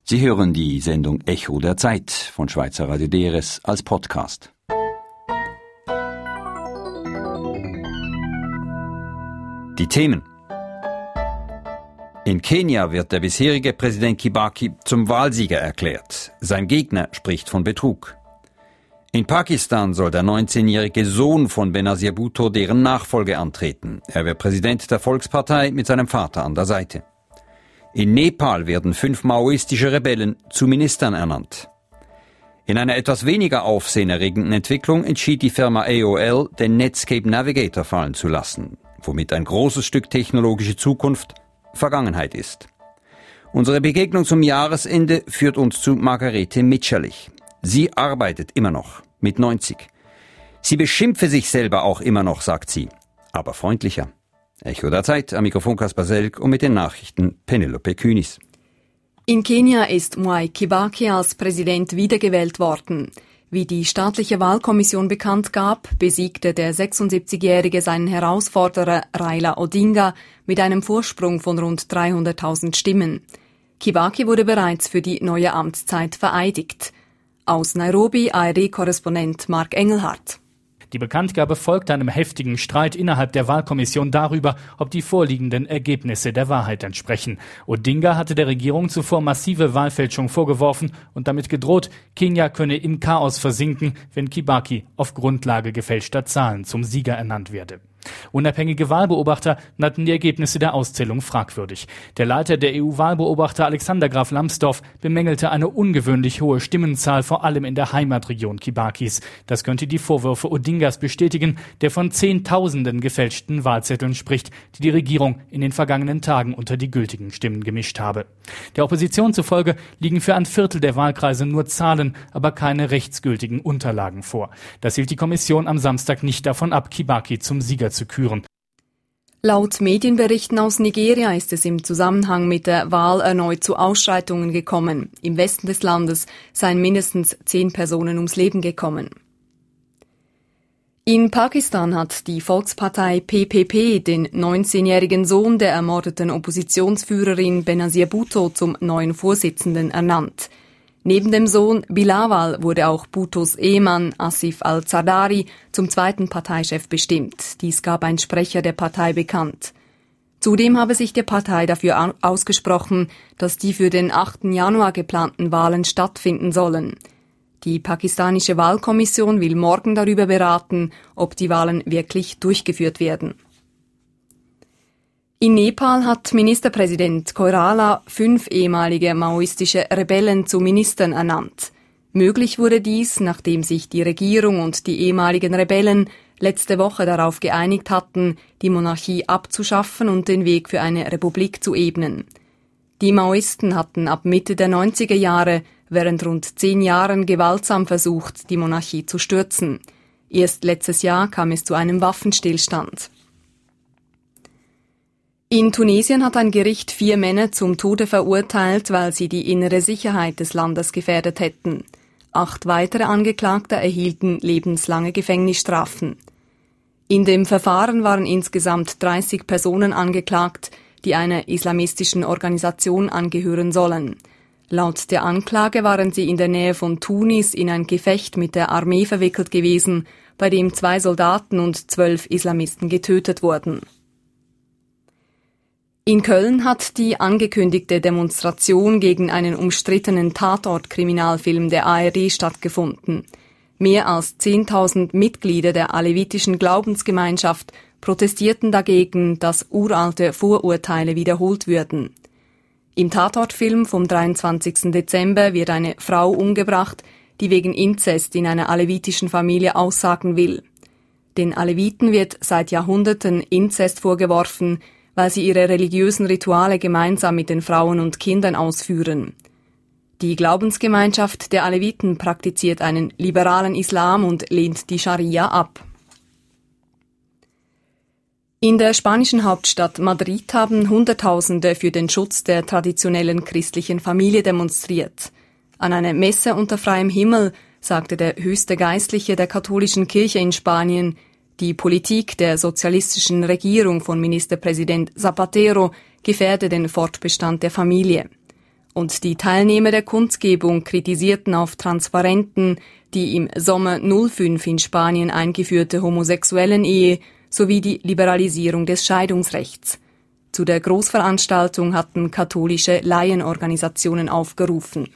Sie hören die Sendung Echo der Zeit von Schweizer Radio DRS als Podcast. Die Themen: In Kenia wird der bisherige Präsident Kibaki zum Wahlsieger erklärt. Sein Gegner spricht von Betrug. In Pakistan soll der 19-jährige Sohn von Benazir Bhutto deren Nachfolge antreten. Er wird Präsident der Volkspartei mit seinem Vater an der Seite. In Nepal werden 5 maoistische Rebellen zu Ministern ernannt. In einer etwas weniger aufsehenerregenden Entwicklung entschied die Firma AOL, den Netscape Navigator fallen zu lassen, womit ein großes Stück technologische Zukunft Vergangenheit ist. Unsere Begegnung zum Jahresende führt uns zu Margarete Mitscherlich. Sie arbeitet immer noch, mit 90. Sie beschimpfe sich selber auch immer noch, sagt sie, aber freundlicher. Echo der Zeit, am Mikrofon Kaspar Selk und mit den Nachrichten Penelope Künis. In Kenia ist Mwai Kibaki als Präsident wiedergewählt worden. Wie die staatliche Wahlkommission bekannt gab, besiegte der 76-Jährige seinen Herausforderer Raila Odinga mit einem Vorsprung von rund 300.000 Stimmen. Kibaki wurde bereits für die neue Amtszeit vereidigt. Aus Nairobi ARD-Korrespondent Mark Engelhardt. Die Bekanntgabe folgte einem heftigen Streit innerhalb der Wahlkommission darüber, ob die vorliegenden Ergebnisse der Wahrheit entsprechen. Odinga hatte der Regierung zuvor massive Wahlfälschung vorgeworfen und damit gedroht, Kenia könne im Chaos versinken, wenn Kibaki auf Grundlage gefälschter Zahlen zum Sieger ernannt werde. Unabhängige Wahlbeobachter nannten die Ergebnisse der Auszählung fragwürdig. Der Leiter der EU-Wahlbeobachter Alexander Graf Lambsdorff bemängelte eine ungewöhnlich hohe Stimmenzahl, vor allem in der Heimatregion Kibakis. Das könnte die Vorwürfe Odingas bestätigen, der von Zehntausenden gefälschten Wahlzetteln spricht, die die Regierung in den vergangenen Tagen unter die gültigen Stimmen gemischt habe. Der Opposition zufolge liegen für ein Viertel der Wahlkreise nur Zahlen, aber keine rechtsgültigen Unterlagen vor. Das hielt die Kommission am Samstag nicht davon ab, Kibaki zum Sieger zu küren. Laut Medienberichten aus Nigeria ist es im Zusammenhang mit der Wahl erneut zu Ausschreitungen gekommen. Im Westen des Landes seien mindestens 10 Personen ums Leben gekommen. In Pakistan hat die Volkspartei PPP den 19-jährigen Sohn der ermordeten Oppositionsführerin Benazir Bhutto zum neuen Vorsitzenden ernannt. Neben dem Sohn Bilawal wurde auch Bhuttos Ehemann Asif al-Zardari zum zweiten Parteichef bestimmt. Dies gab ein Sprecher der Partei bekannt. Zudem habe sich die Partei dafür ausgesprochen, dass die für den 8. Januar geplanten Wahlen stattfinden sollen. Die pakistanische Wahlkommission will morgen darüber beraten, ob die Wahlen wirklich durchgeführt werden. In Nepal hat Ministerpräsident Koirala 5 ehemalige maoistische Rebellen zu Ministern ernannt. Möglich wurde dies, nachdem sich die Regierung und die ehemaligen Rebellen letzte Woche darauf geeinigt hatten, die Monarchie abzuschaffen und den Weg für eine Republik zu ebnen. Die Maoisten hatten ab Mitte der 90er Jahre während rund 10 Jahren gewaltsam versucht, die Monarchie zu stürzen. Erst letztes Jahr kam es zu einem Waffenstillstand. In Tunesien hat ein Gericht 4 Männer zum Tode verurteilt, weil sie die innere Sicherheit des Landes gefährdet hätten. 8 weitere Angeklagte erhielten lebenslange Gefängnisstrafen. In dem Verfahren waren insgesamt 30 Personen angeklagt, die einer islamistischen Organisation angehören sollen. Laut der Anklage waren sie in der Nähe von Tunis in ein Gefecht mit der Armee verwickelt gewesen, bei dem 2 Soldaten und 12 Islamisten getötet wurden. In Köln hat die angekündigte Demonstration gegen einen umstrittenen Tatort-Kriminalfilm der ARD stattgefunden. Mehr als 10.000 Mitglieder der alevitischen Glaubensgemeinschaft protestierten dagegen, dass uralte Vorurteile wiederholt würden. Im Tatortfilm vom 23. Dezember wird eine Frau umgebracht, die wegen Inzest in einer alevitischen Familie aussagen will. Den Aleviten wird seit Jahrhunderten Inzest vorgeworfen, weil sie ihre religiösen Rituale gemeinsam mit den Frauen und Kindern ausführen. Die Glaubensgemeinschaft der Aleviten praktiziert einen liberalen Islam und lehnt die Scharia ab. In der spanischen Hauptstadt Madrid haben Hunderttausende für den Schutz der traditionellen christlichen Familie demonstriert. An einer Messe unter freiem Himmel sagte der höchste Geistliche der katholischen Kirche in Spanien, die Politik der sozialistischen Regierung von Ministerpräsident Zapatero gefährde den Fortbestand der Familie. Und die Teilnehmer der Kundgebung kritisierten auf Transparenten die im Sommer 2005 in Spanien eingeführte Homosexuellen-Ehe sowie die Liberalisierung des Scheidungsrechts. Zu der Großveranstaltung hatten katholische Laienorganisationen aufgerufen.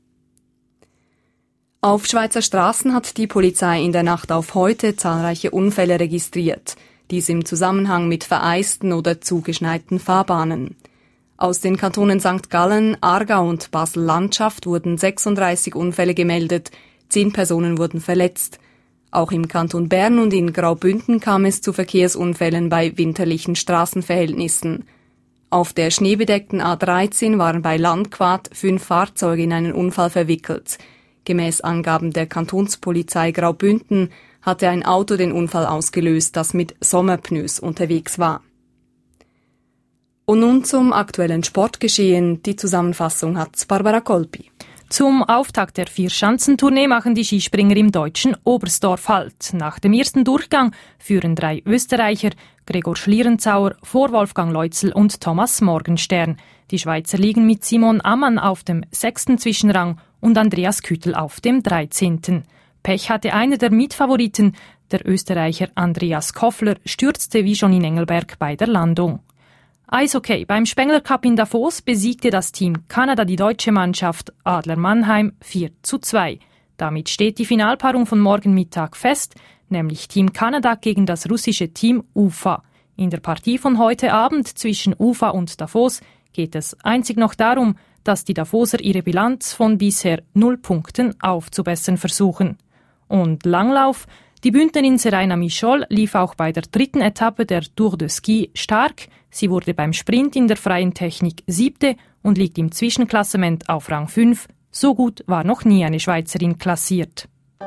Auf Schweizer Straßen hat die Polizei in der Nacht auf heute zahlreiche Unfälle registriert, dies im Zusammenhang mit vereisten oder zugeschneiten Fahrbahnen. Aus den Kantonen St. Gallen, Aargau und Basel-Landschaft wurden 36 Unfälle gemeldet, 10 Personen wurden verletzt. Auch im Kanton Bern und in Graubünden kam es zu Verkehrsunfällen bei winterlichen Straßenverhältnissen. Auf der schneebedeckten A13 waren bei Landquart 5 Fahrzeuge in einen Unfall verwickelt. Gemäß Angaben der Kantonspolizei Graubünden hatte ein Auto den Unfall ausgelöst, das mit Sommerpneus unterwegs war. Und nun zum aktuellen Sportgeschehen. Die Zusammenfassung hat Barbara Kolpi. Zum Auftakt der Vierschanzentournee machen die Skispringer im deutschen Oberstdorf Halt. Nach dem ersten Durchgang führen 3 Österreicher, Gregor Schlierenzauer, vor Wolfgang Leutzel und Thomas Morgenstern. Die Schweizer liegen mit Simon Ammann auf dem 6. Zwischenrang und Andreas Küttel auf dem 13. Pech hatte einer der Mitfavoriten, der Österreicher Andreas Koffler, stürzte wie schon in Engelberg bei der Landung. Eishockey. Beim Spengler Cup in Davos besiegte das Team Kanada die deutsche Mannschaft Adler Mannheim 4:2. Damit steht die Finalpaarung von morgen Mittag fest, nämlich Team Kanada gegen das russische Team UFA. In der Partie von heute Abend zwischen UFA und Davos geht es einzig noch darum, dass die Davoser ihre Bilanz von bisher 0 Punkten aufzubessern versuchen. Und Langlauf. Die Bündnerin Seraina Michol lief auch bei der 3. Etappe der Tour de Ski stark. Sie wurde beim Sprint in der freien Technik 7. und liegt im Zwischenklassement auf Rang 5. So gut war noch nie eine Schweizerin klassiert.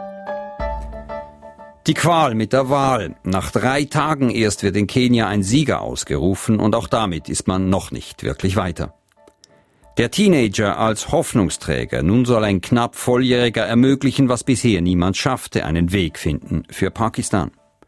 Die Qual mit der Wahl. Nach 3 Tagen erst wird in Kenia ein Sieger ausgerufen und auch damit ist man noch nicht wirklich weiter. Der Teenager als Hoffnungsträger, nun soll ein knapp Volljähriger ermöglichen, was bisher niemand schaffte, einen Weg finden für Pakistan.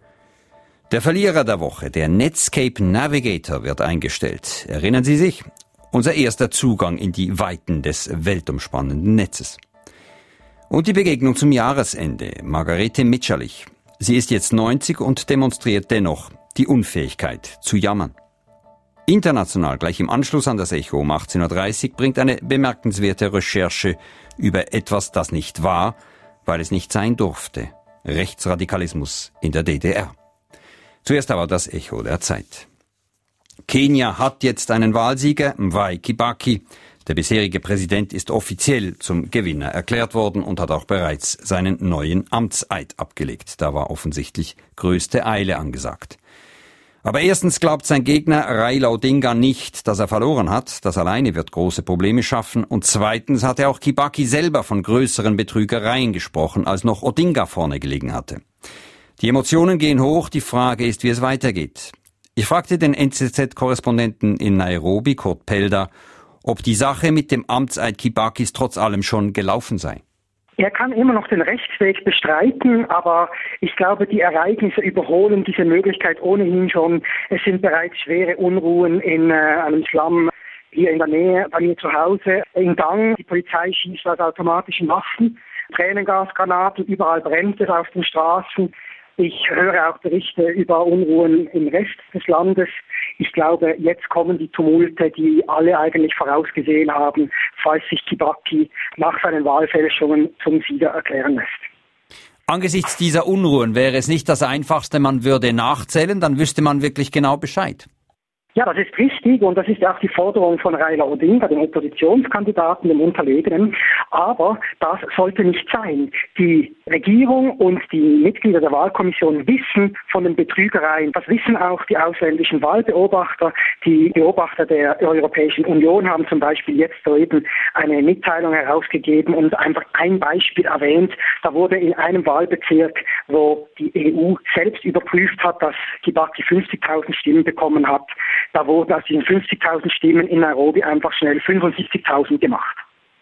Der Verlierer der Woche, der Netscape Navigator, wird eingestellt. Erinnern Sie sich? Unser erster Zugang in die Weiten des weltumspannenden Netzes. Und die Begegnung zum Jahresende, Margarete Mitscherlich. Sie ist jetzt 90 und demonstriert dennoch die Unfähigkeit zu jammern. International, gleich im Anschluss an das Echo um 18.30 Uhr, bringt eine bemerkenswerte Recherche über etwas, das nicht war, weil es nicht sein durfte. Rechtsradikalismus in der DDR. Zuerst aber das Echo der Zeit. Kenia hat jetzt einen Wahlsieger, Mwai Kibaki. Der bisherige Präsident ist offiziell zum Gewinner erklärt worden und hat auch bereits seinen neuen Amtseid abgelegt. Da war offensichtlich größte Eile angesagt. Aber erstens glaubt sein Gegner Raila Odinga nicht, dass er verloren hat. Das alleine wird große Probleme schaffen. Und zweitens hat auch Kibaki selber von größeren Betrügereien gesprochen, als noch Odinga vorne gelegen hatte. Die Emotionen gehen hoch. Die Frage ist, wie es weitergeht. Ich fragte den NZZ-Korrespondenten in Nairobi, Kurt Pelder, ob die Sache mit dem Amtseid Kibakis trotz allem schon gelaufen sei. Er kann immer noch den Rechtsweg bestreiten, aber ich glaube, die Ereignisse überholen diese Möglichkeit ohnehin schon. Es sind bereits schwere Unruhen in einem Slum hier in der Nähe bei mir zu Hause in Gang. Die Polizei schießt aus automatischen Waffen, Tränengasgranaten, überall brennt es auf den Straßen. Ich höre auch Berichte über Unruhen im Rest des Landes. Ich glaube, jetzt kommen die Tumulte, die alle eigentlich vorausgesehen haben, falls sich Kibaki nach seinen Wahlfälschungen zum Sieger erklären lässt. Angesichts dieser Unruhen wäre es nicht das Einfachste, man würde nachzählen, dann wüsste man wirklich genau Bescheid. Ja, das ist richtig und das ist auch die Forderung von Raila Odinga, dem Oppositionskandidaten, dem Unterlegenen. Aber das sollte nicht sein. Die Regierung und die Mitglieder der Wahlkommission wissen von den Betrügereien. Das wissen auch die ausländischen Wahlbeobachter. Die Beobachter der Europäischen Union haben zum Beispiel jetzt soeben eine Mitteilung herausgegeben und einfach ein Beispiel erwähnt. Da wurde in einem Wahlbezirk, wo die EU selbst überprüft hat, dass Kibaki 50.000 Stimmen bekommen hat, da wurden aus diesen 50.000 Stimmen in Nairobi einfach schnell 75.000 gemacht.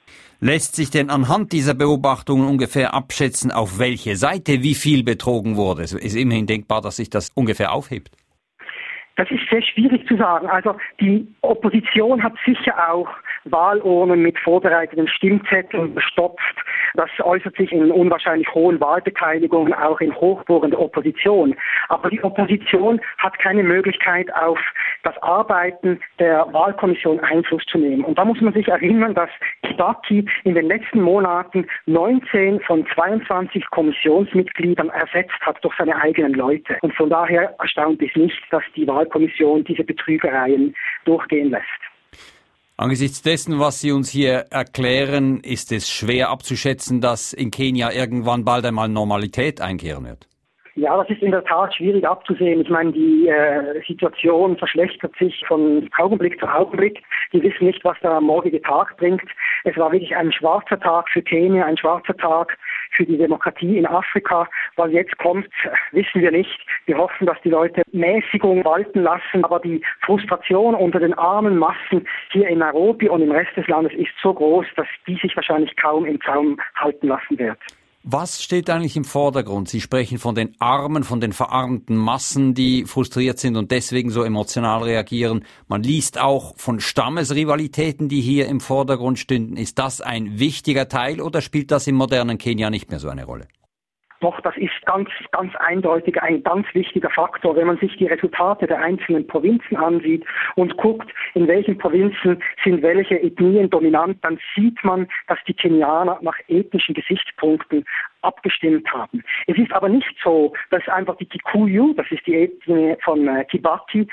Lässt sich denn anhand dieser Beobachtungen ungefähr abschätzen, auf welche Seite wie viel betrogen wurde? Es ist immerhin denkbar, dass sich das ungefähr aufhebt. Das ist sehr schwierig zu sagen. Also die Opposition hat sicher auch Wahlurnen mit vorbereiteten Stimmzetteln bestopft. Das äußert sich in unwahrscheinlich hohen Wahlbeteiligungen, auch in Hochburgen der Opposition. Aber die Opposition hat keine Möglichkeit, auf das Arbeiten der Wahlkommission Einfluss zu nehmen. Und da muss man sich erinnern, dass Kibaki in den letzten Monaten 19 von 22 Kommissionsmitgliedern ersetzt hat durch seine eigenen Leute. Und von daher erstaunt es nicht, dass die Wahlkommission diese Betrügereien durchgehen lässt. Angesichts dessen, was Sie uns hier erklären, ist es schwer abzuschätzen, dass in Kenia irgendwann bald einmal Normalität einkehren wird. Ja, das ist in der Tat schwierig abzusehen. Ich meine, die Situation verschlechtert sich von Augenblick zu Augenblick. Die wissen nicht, was der morgige Tag bringt. Es war wirklich ein schwarzer Tag für Kenia, ein schwarzer Tag für die Demokratie in Afrika. Was jetzt kommt, wissen wir nicht. Wir hoffen, dass die Leute Mäßigung walten lassen. Aber die Frustration unter den armen Massen hier in Nairobi und im Rest des Landes ist so groß, dass die sich wahrscheinlich kaum im Zaum halten lassen wird. Was steht eigentlich im Vordergrund? Sie sprechen von den Armen, von den verarmten Massen, die frustriert sind und deswegen so emotional reagieren. Man liest auch von Stammesrivalitäten, die hier im Vordergrund stünden. Ist das ein wichtiger Teil oder spielt das im modernen Kenia nicht mehr so eine Rolle? Doch, das ist ganz eindeutig ein ganz wichtiger Faktor, wenn man sich die Resultate der einzelnen Provinzen ansieht und guckt, in welchen Provinzen sind welche Ethnien dominant, dann sieht man, dass die Kenianer nach ethnischen Gesichtspunkten abgestimmt haben. Es ist aber nicht so, dass einfach die Kikuyu, das ist die Ethnie von Kibaki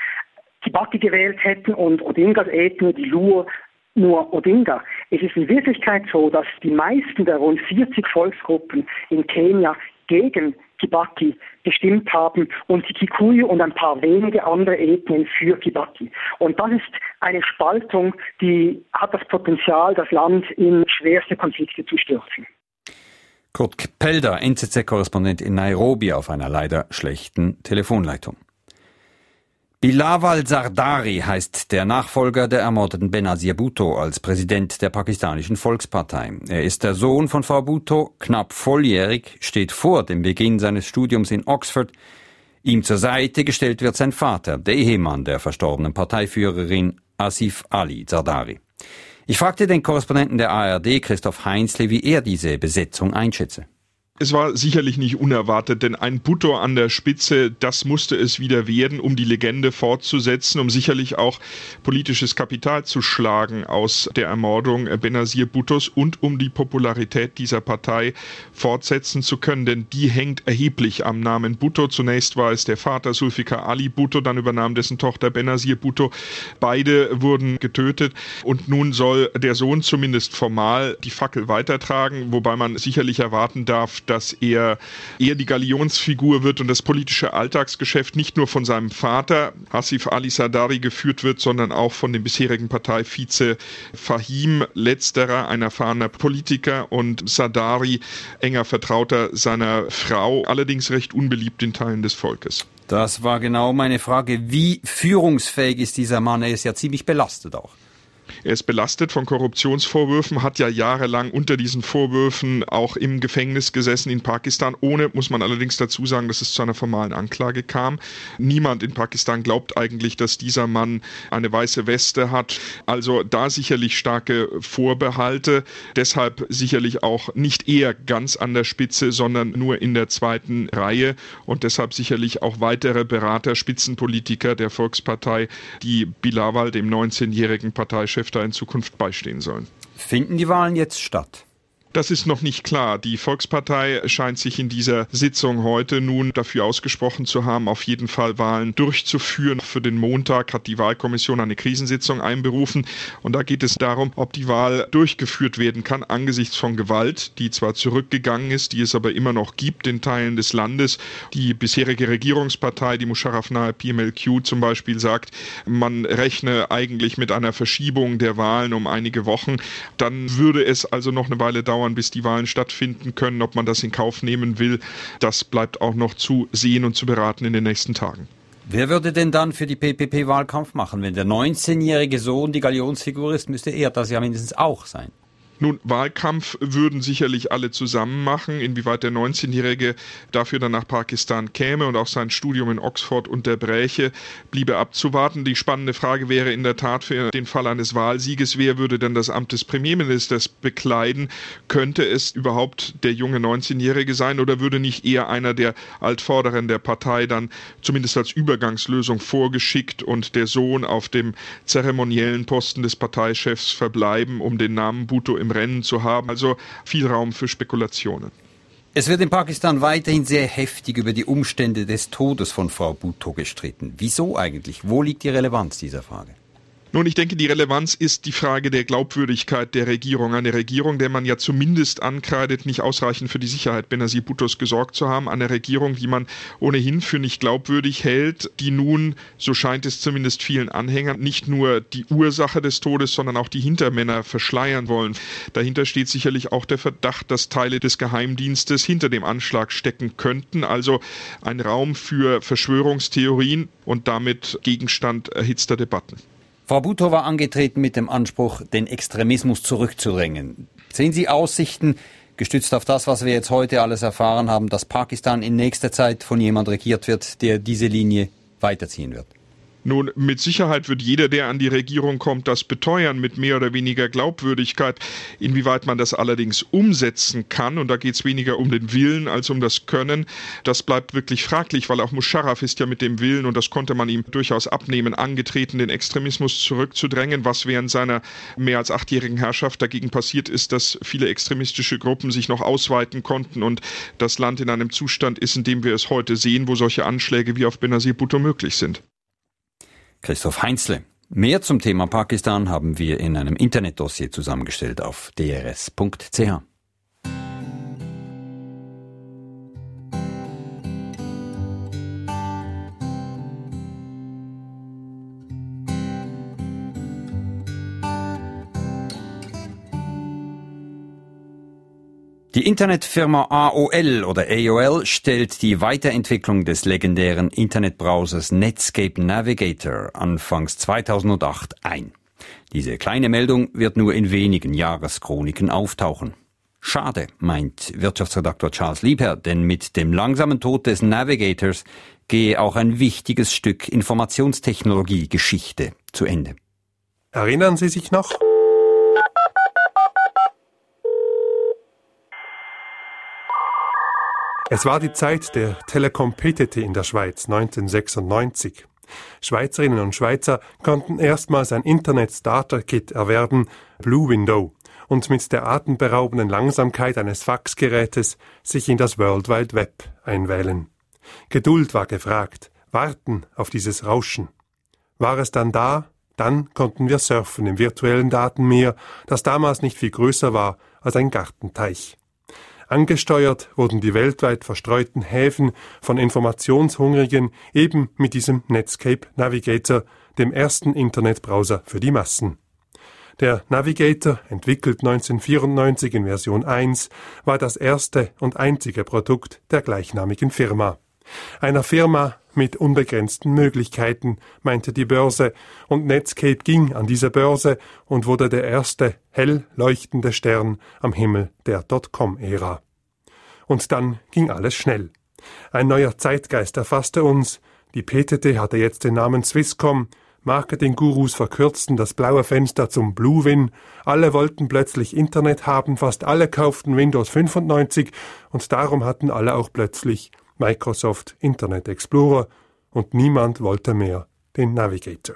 gewählt hätten und Odingas Ethnie, die Luo, nur Odinga. Es ist in Wirklichkeit so, dass die meisten der rund 40 Volksgruppen in Kenia gegen Kibaki gestimmt haben und die Kikuyu und ein paar wenige andere Ethnien für Kibaki. Und das ist eine Spaltung, die hat das Potenzial, das Land in schwerste Konflikte zu stürzen. Kurt Pelder, NZZ-Korrespondent in Nairobi, auf einer leider schlechten Telefonleitung. Bilawal Zardari heißt der Nachfolger der ermordeten Benazir Bhutto als Präsident der pakistanischen Volkspartei. Er ist der Sohn von Frau Bhutto, knapp volljährig, steht vor dem Beginn seines Studiums in Oxford. Ihm zur Seite gestellt wird sein Vater, der Ehemann der verstorbenen Parteiführerin Asif Ali Zardari. Ich fragte den Korrespondenten der ARD, Christoph Heinzle, wie er diese Besetzung einschätze. Es war sicherlich nicht unerwartet, denn ein Bhutto an der Spitze, das musste es wieder werden, um die Legende fortzusetzen, um sicherlich auch politisches Kapital zu schlagen aus der Ermordung Benazir Bhuttos und um die Popularität dieser Partei fortsetzen zu können, denn die hängt erheblich am Namen Bhutto. Zunächst war es der Vater Zulfikar Ali Bhutto, dann übernahm dessen Tochter Benazir Bhutto. Beide wurden getötet und nun soll der Sohn zumindest formal die Fackel weitertragen, wobei man sicherlich erwarten darf, dass er eher die Galionsfigur wird und das politische Alltagsgeschäft nicht nur von seinem Vater Asif Ali Zardari geführt wird, sondern auch von dem bisherigen Parteivize Fahim, letzterer ein erfahrener Politiker und Zardari enger Vertrauter seiner Frau, allerdings recht unbeliebt in Teilen des Volkes. Das war genau meine Frage. Wie führungsfähig ist dieser Mann? Er ist ja ziemlich belastet auch. Er ist belastet von Korruptionsvorwürfen, hat ja jahrelang unter diesen Vorwürfen auch im Gefängnis gesessen in Pakistan, ohne, muss man allerdings dazu sagen, dass es zu einer formalen Anklage kam. Niemand in Pakistan glaubt eigentlich, dass dieser Mann eine weiße Weste hat. Also da sicherlich starke Vorbehalte, deshalb sicherlich auch nicht eher ganz an der Spitze, sondern nur in der zweiten Reihe und deshalb sicherlich auch weitere Berater, Spitzenpolitiker der Volkspartei, die Bilawal, dem 19-jährigen Parteichef, da in Zukunft beistehen sollen. Finden die Wahlen jetzt statt? Das ist noch nicht klar. Die Volkspartei scheint sich in dieser Sitzung heute nun dafür ausgesprochen zu haben, auf jeden Fall Wahlen durchzuführen. Für den Montag hat die Wahlkommission eine Krisensitzung einberufen und da geht es darum, ob die Wahl durchgeführt werden kann angesichts von Gewalt, die zwar zurückgegangen ist, die es aber immer noch gibt in Teilen des Landes. Die bisherige Regierungspartei, die Musharraf-nahe PMLQ zum Beispiel, sagt, man rechne eigentlich mit einer Verschiebung der Wahlen um einige Wochen. Dann würde es also noch eine Weile dauern, bis die Wahlen stattfinden können. Ob man das in Kauf nehmen will, das bleibt auch noch zu sehen und zu beraten in den nächsten Tagen. Wer würde denn dann für die PPP Wahlkampf machen? Wenn der 19-jährige Sohn die Galionsfigur ist, müsste er das ja mindestens auch sein. Nun, Wahlkampf würden sicherlich alle zusammen machen. Inwieweit der 19-Jährige dafür dann nach Pakistan käme und auch sein Studium in Oxford unterbräche, bliebe abzuwarten. Die spannende Frage wäre in der Tat für den Fall eines Wahlsieges, wer würde denn das Amt des Premierministers bekleiden? Könnte es überhaupt der junge 19-Jährige sein oder würde nicht eher einer der Altvorderen der Partei dann zumindest als Übergangslösung vorgeschickt und der Sohn auf dem zeremoniellen Posten des Parteichefs verbleiben, um den Namen Bhutto im Rennen zu haben, also viel Raum für Spekulationen. Es wird in Pakistan weiterhin sehr heftig über die Umstände des Todes von Frau Bhutto gestritten. Wieso eigentlich? Wo liegt die Relevanz dieser Frage? Nun, ich denke, die Relevanz ist die Frage der Glaubwürdigkeit der Regierung. Eine Regierung, der man ja zumindest ankreidet, nicht ausreichend für die Sicherheit Benazir Bhuttos gesorgt zu haben. Eine Regierung, die man ohnehin für nicht glaubwürdig hält, die nun, so scheint es zumindest vielen Anhängern, nicht nur die Ursache des Todes, sondern auch die Hintermänner verschleiern wollen. Dahinter steht sicherlich auch der Verdacht, dass Teile des Geheimdienstes hinter dem Anschlag stecken könnten. Also ein Raum für Verschwörungstheorien und damit Gegenstand erhitzter Debatten. Frau Bhutto war angetreten mit dem Anspruch, den Extremismus zurückzudrängen. Sehen Sie Aussichten, gestützt auf das, was wir jetzt heute alles erfahren haben, dass Pakistan in nächster Zeit von jemand regiert wird, der diese Linie weiterziehen wird? Nun, mit Sicherheit wird jeder, der an die Regierung kommt, das beteuern mit mehr oder weniger Glaubwürdigkeit. Inwieweit man das allerdings umsetzen kann, und da geht es weniger um den Willen als um das Können, das bleibt wirklich fraglich, weil auch Musharraf ist ja mit dem Willen, und das konnte man ihm durchaus abnehmen, angetreten, den Extremismus zurückzudrängen. Was während seiner mehr als 8-jährigen Herrschaft dagegen passiert ist, dass viele extremistische Gruppen sich noch ausweiten konnten und das Land in einem Zustand ist, in dem wir es heute sehen, wo solche Anschläge wie auf Benazir Bhutto möglich sind. Christoph Heinzle. Mehr zum Thema Pakistan haben wir in einem Internetdossier zusammengestellt auf drs.ch. Die Internetfirma AOL oder AOL stellt die Weiterentwicklung des legendären Internetbrowsers Netscape Navigator anfangs 2008 ein. Diese kleine Meldung wird nur in wenigen Jahreschroniken auftauchen. Schade, meint Wirtschaftsredaktor Charles Liebherr, denn mit dem langsamen Tod des Navigators gehe auch ein wichtiges Stück Informationstechnologie-Geschichte zu Ende. Erinnern Sie sich noch? Es war die Zeit der Telekom PTT in der Schweiz 1996. Schweizerinnen und Schweizer konnten erstmals ein Internet-Starter-Kit erwerben, Blue Window, und mit der atemberaubenden Langsamkeit eines Faxgerätes sich in das World Wide Web einwählen. Geduld war gefragt, warten auf dieses Rauschen. War es dann da? Dann konnten wir surfen im virtuellen Datenmeer, das damals nicht viel größer war als ein Gartenteich. Angesteuert wurden die weltweit verstreuten Häfen von Informationshungrigen eben mit diesem Netscape Navigator, dem ersten Internetbrowser für die Massen. Der Navigator, entwickelt 1994 in Version 1, war das erste und einzige Produkt der gleichnamigen Firma. Einer Firma mit unbegrenzten Möglichkeiten, meinte die Börse, und Netscape ging an diese Börse und wurde der erste hell leuchtende Stern am Himmel der Dotcom-Ära. Und dann ging alles schnell. Ein neuer Zeitgeist erfasste uns, die PTT hatte jetzt den Namen Swisscom, Marketing-Gurus verkürzten das blaue Fenster zum Bluewin, alle wollten plötzlich Internet haben, fast alle kauften Windows 95 und darum hatten alle auch plötzlich Microsoft Internet Explorer und niemand wollte mehr den Navigator.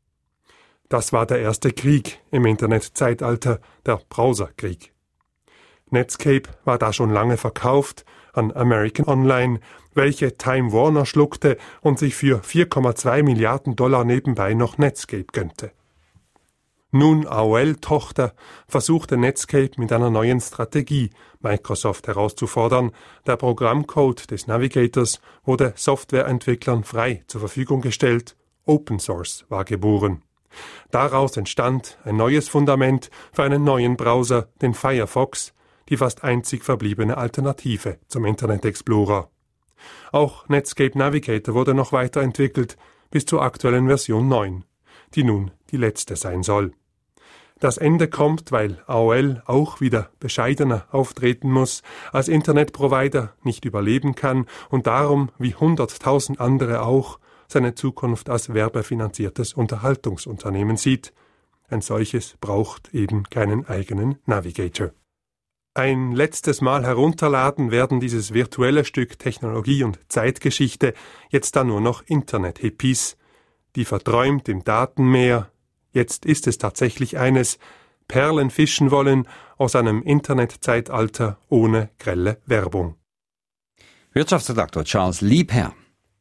Das war der erste Krieg im Internetzeitalter, der Browserkrieg. Netscape war da schon lange verkauft an American Online, welche Time Warner schluckte und sich für 4,2 Milliarden $ nebenbei noch Netscape gönnte. Nun AOL-Tochter versuchte Netscape mit einer neuen Strategie Microsoft herauszufordern. Der Programmcode des Navigators wurde Softwareentwicklern frei zur Verfügung gestellt. Open Source war geboren. Daraus entstand ein neues Fundament für einen neuen Browser, den Firefox, die fast einzig verbliebene Alternative zum Internet Explorer. Auch Netscape Navigator wurde noch weiterentwickelt bis zur aktuellen Version 9, die nun die letzte sein soll. Das Ende kommt, weil AOL auch wieder bescheidener auftreten muss, als Internetprovider nicht überleben kann und darum, wie 100.000 andere auch, seine Zukunft als werbefinanziertes Unterhaltungsunternehmen sieht. Ein solches braucht eben keinen eigenen Navigator. Ein letztes Mal herunterladen werden dieses virtuelle Stück Technologie und Zeitgeschichte jetzt dann nur noch Internet-Hippies, die verträumt im Datenmeer. Jetzt ist es tatsächlich eines, Perlen fischen wollen aus einem Internetzeitalter ohne grelle Werbung. Wirtschaftsredaktor Charles Liebherr.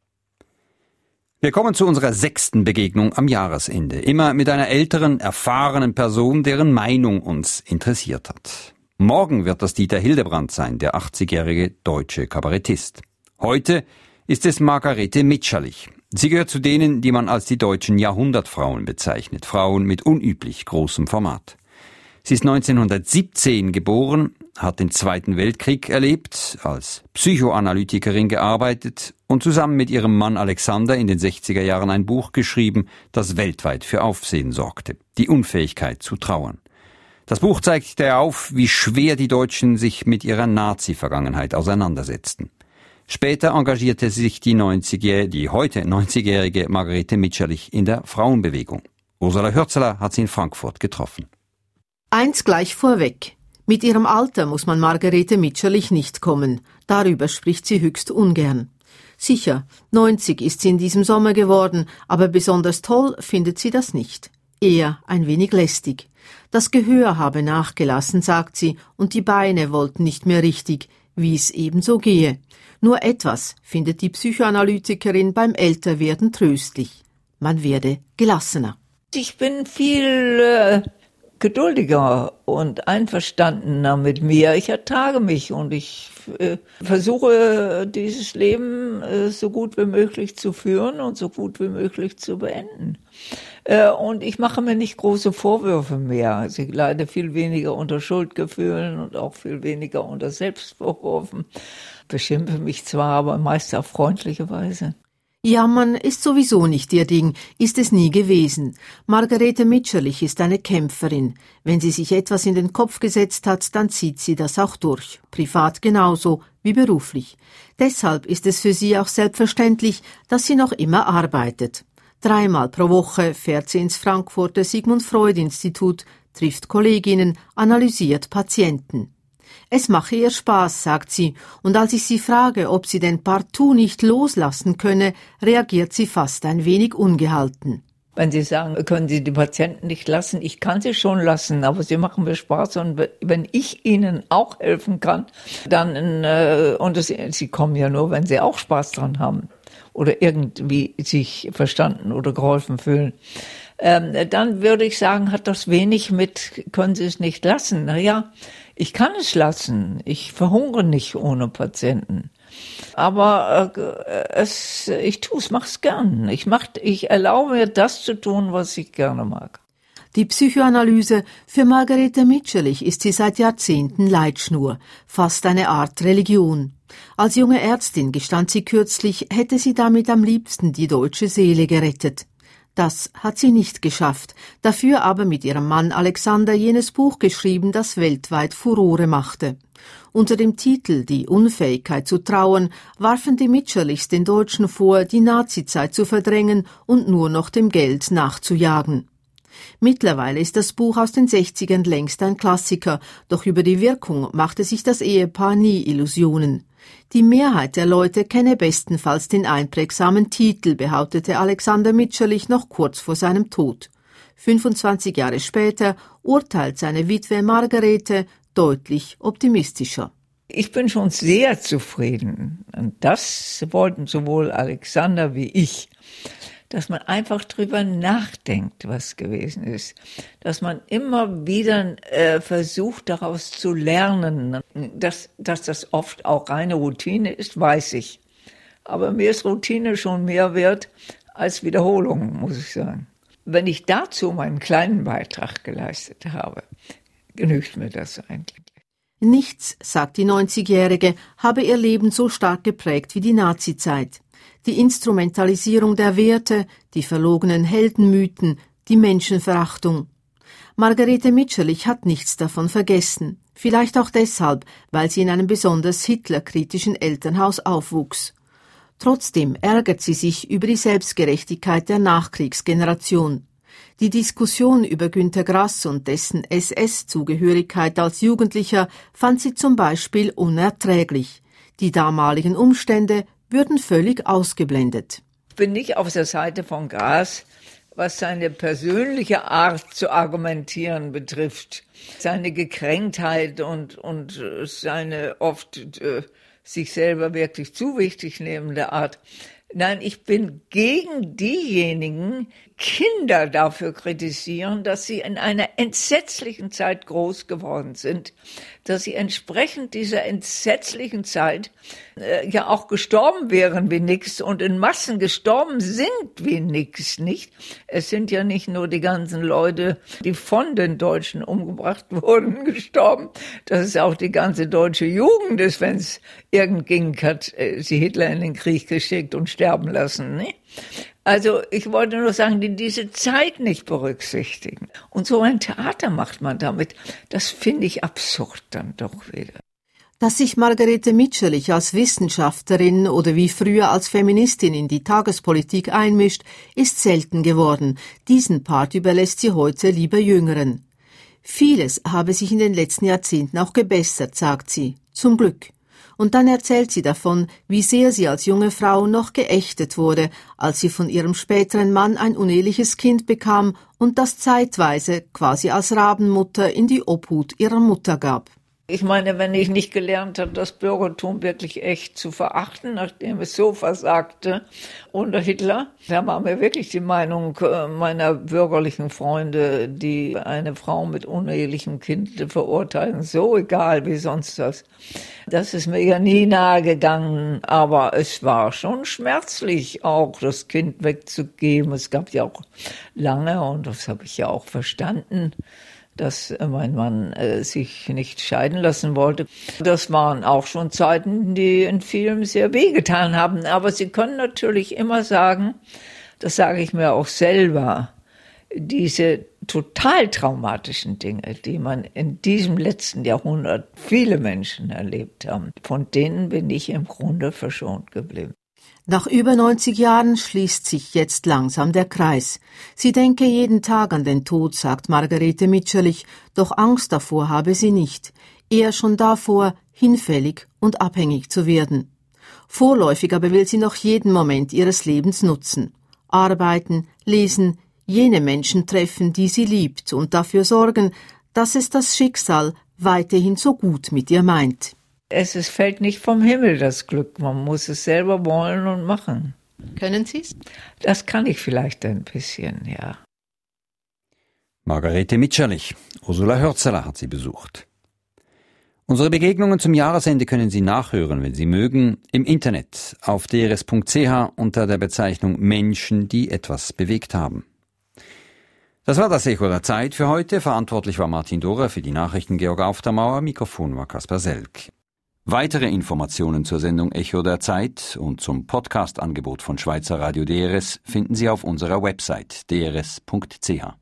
Wir kommen zu unserer 6. Begegnung am Jahresende. Immer mit einer älteren, erfahrenen Person, deren Meinung uns interessiert hat. Morgen wird das Dieter Hildebrandt sein, der 80-jährige deutsche Kabarettist. Heute ist es Margarete Mitscherlich. Sie gehört zu denen, die man als die deutschen Jahrhundertfrauen bezeichnet. Frauen mit unüblich großem Format. Sie ist 1917 geboren, hat den Zweiten Weltkrieg erlebt, als Psychoanalytikerin gearbeitet und zusammen mit ihrem Mann Alexander in den 60er Jahren ein Buch geschrieben, das weltweit für Aufsehen sorgte. Die Unfähigkeit zu trauern. Das Buch zeigte auf, wie schwer die Deutschen sich mit ihrer Nazi-Vergangenheit auseinandersetzten. Später engagierte sich die heute 90-jährige Margarete Mitscherlich in der Frauenbewegung. Ursula Hürzeler hat sie in Frankfurt getroffen. Eins gleich vorweg. Mit ihrem Alter muss man Margarete Mitscherlich nicht kommen. Darüber spricht sie höchst ungern. Sicher, 90 ist sie in diesem Sommer geworden, aber besonders toll findet sie das nicht. Eher ein wenig lästig. Das Gehör habe nachgelassen, sagt sie, und die Beine wollten nicht mehr richtig, wie es ebenso gehe. Nur etwas findet die Psychoanalytikerin beim Älterwerden tröstlich. Man werde gelassener. Ich bin viel geduldiger und einverstandener mit mir. Ich ertrage mich und ich versuche, dieses Leben so gut wie möglich zu führen und so gut wie möglich zu beenden. Und ich mache mir nicht große Vorwürfe mehr. Also ich leide viel weniger unter Schuldgefühlen und auch viel weniger unter Selbstvorwürfen. Beschimpfe mich zwar, aber meist auf freundliche Weise. Jammern ist sowieso nicht ihr Ding, ist es nie gewesen. Margarete Mitscherlich ist eine Kämpferin. Wenn sie sich etwas in den Kopf gesetzt hat, dann zieht sie das auch durch. Privat genauso wie beruflich. Deshalb ist es für sie auch selbstverständlich, dass sie noch immer arbeitet. 3-mal pro Woche fährt sie ins Frankfurter Sigmund-Freud-Institut, trifft Kolleginnen, analysiert Patienten. Es mache ihr Spaß, sagt sie, und als ich sie frage, ob sie denn partout nicht loslassen könne, reagiert sie fast ein wenig ungehalten. Wenn Sie sagen, können Sie die Patienten nicht lassen, ich kann sie schon lassen, aber sie machen mir Spaß und wenn ich ihnen auch helfen kann, dann, sie kommen ja nur, wenn sie auch Spaß dran haben oder irgendwie sich verstanden oder geholfen fühlen. Dann würde ich sagen, hat das wenig mit, können Sie es nicht lassen? Naja, ich kann es lassen. Ich verhungere nicht ohne Patienten. Aber ich tue es, mach's gern. Ich erlaube mir, das zu tun, was ich gerne mag. Die Psychoanalyse für Margarete Mitscherlich ist sie seit Jahrzehnten Leitschnur, fast eine Art Religion. Als junge Ärztin gestand sie kürzlich, hätte sie damit am liebsten die deutsche Seele gerettet. Das hat sie nicht geschafft, dafür aber mit ihrem Mann Alexander jenes Buch geschrieben, das weltweit Furore machte. Unter dem Titel »Die Unfähigkeit zu trauern« warfen die Mitscherlichs den Deutschen vor, die Nazizeit zu verdrängen und nur noch dem Geld nachzujagen. Mittlerweile ist das Buch aus den 60ern längst ein Klassiker, doch über die Wirkung machte sich das Ehepaar nie Illusionen. Die Mehrheit der Leute kenne bestenfalls den einprägsamen Titel, behauptete Alexander Mitscherlich noch kurz vor seinem Tod. 25 Jahre später urteilt seine Witwe Margarete deutlich optimistischer. Ich bin schon sehr zufrieden. Und das wollten sowohl Alexander wie ich. Dass man einfach drüber nachdenkt, was gewesen ist. Dass man immer wieder versucht, daraus zu lernen. Dass das oft auch reine Routine ist, weiß ich. Aber mir ist Routine schon mehr wert als Wiederholung, muss ich sagen. Wenn ich dazu meinen kleinen Beitrag geleistet habe, genügt mir das eigentlich. Nichts, sagt die 90-Jährige, habe ihr Leben so stark geprägt wie die Nazizeit. Die Instrumentalisierung der Werte, die verlogenen Heldenmythen, die Menschenverachtung. Margarete Mitscherlich hat nichts davon vergessen. Vielleicht auch deshalb, weil sie in einem besonders hitlerkritischen Elternhaus aufwuchs. Trotzdem ärgert sie sich über die Selbstgerechtigkeit der Nachkriegsgeneration. Die Diskussion über Günter Grass und dessen SS-Zugehörigkeit als Jugendlicher fand sie zum Beispiel unerträglich. Die damaligen Umstände würden völlig ausgeblendet. Ich bin nicht auf der Seite von Grass, was seine persönliche Art zu argumentieren betrifft. Seine Gekränktheit und seine oft sich selber wirklich zu wichtig nehmende Art. Nein, ich bin gegen diejenigen, Kinder dafür kritisieren, dass sie in einer entsetzlichen Zeit groß geworden sind, dass sie entsprechend dieser entsetzlichen Zeit ja auch gestorben wären wie nix und in Massen gestorben sind wie nix, nicht? Es sind ja nicht nur die ganzen Leute, die von den Deutschen umgebracht wurden, gestorben, dass es auch die ganze deutsche Jugend ist, wenn es irgend ging, hat sie Hitler in den Krieg geschickt und sterben lassen, nicht? Also ich wollte nur sagen, die diese Zeit nicht berücksichtigen. Und so ein Theater macht man damit. Das finde ich absurd dann doch wieder. Dass sich Margarete Mitscherlich als Wissenschaftlerin oder wie früher als Feministin in die Tagespolitik einmischt, ist selten geworden. Diesen Part überlässt sie heute lieber Jüngeren. Vieles habe sich in den letzten Jahrzehnten auch gebessert, sagt sie. Zum Glück. Und dann erzählt sie davon, wie sehr sie als junge Frau noch geächtet wurde, als sie von ihrem späteren Mann ein uneheliches Kind bekam und das zeitweise quasi als Rabenmutter in die Obhut ihrer Mutter gab. Ich meine, wenn ich nicht gelernt habe, das Bürgertum wirklich echt zu verachten, nachdem es so versagte unter Hitler, da war mir wirklich die Meinung meiner bürgerlichen Freunde, die eine Frau mit unehelichem Kind verurteilen, so egal wie sonst was. Das ist mir ja nie nahe gegangen, aber es war schon schmerzlich, auch das Kind wegzugeben. Es gab ja auch lange, und das habe ich ja auch verstanden, dass mein Mann sich nicht scheiden lassen wollte. Das waren auch schon Zeiten, die in vielen sehr wehgetan haben. Aber Sie können natürlich immer sagen, das sage ich mir auch selber, diese total traumatischen Dinge, die man in diesem letzten Jahrhundert viele Menschen erlebt haben, von denen bin ich im Grunde verschont geblieben. Nach über 90 Jahren schließt sich jetzt langsam der Kreis. Sie denke jeden Tag an den Tod, sagt Margarete Mitscherlich, doch Angst davor habe sie nicht. Eher schon davor, hinfällig und abhängig zu werden. Vorläufig aber will sie noch jeden Moment ihres Lebens nutzen. Arbeiten, lesen, jene Menschen treffen, die sie liebt und dafür sorgen, dass es das Schicksal weiterhin so gut mit ihr meint. Es fällt nicht vom Himmel, das Glück. Man muss es selber wollen und machen. Können Sie es? Das kann ich vielleicht ein bisschen, ja. Margarete Mitscherlich. Ursula Hörzeler hat sie besucht. Unsere Begegnungen zum Jahresende können Sie nachhören, wenn Sie mögen, im Internet auf drs.ch unter der Bezeichnung Menschen, die etwas bewegt haben. Das war das Echo der Zeit für heute. Verantwortlich war Martin Dorer, für die Nachrichten Georg Auftermauer, Mikrofon war Kaspar Selk. Weitere Informationen zur Sendung Echo der Zeit und zum Podcast-Angebot von Schweizer Radio DRS finden Sie auf unserer Website drs.ch.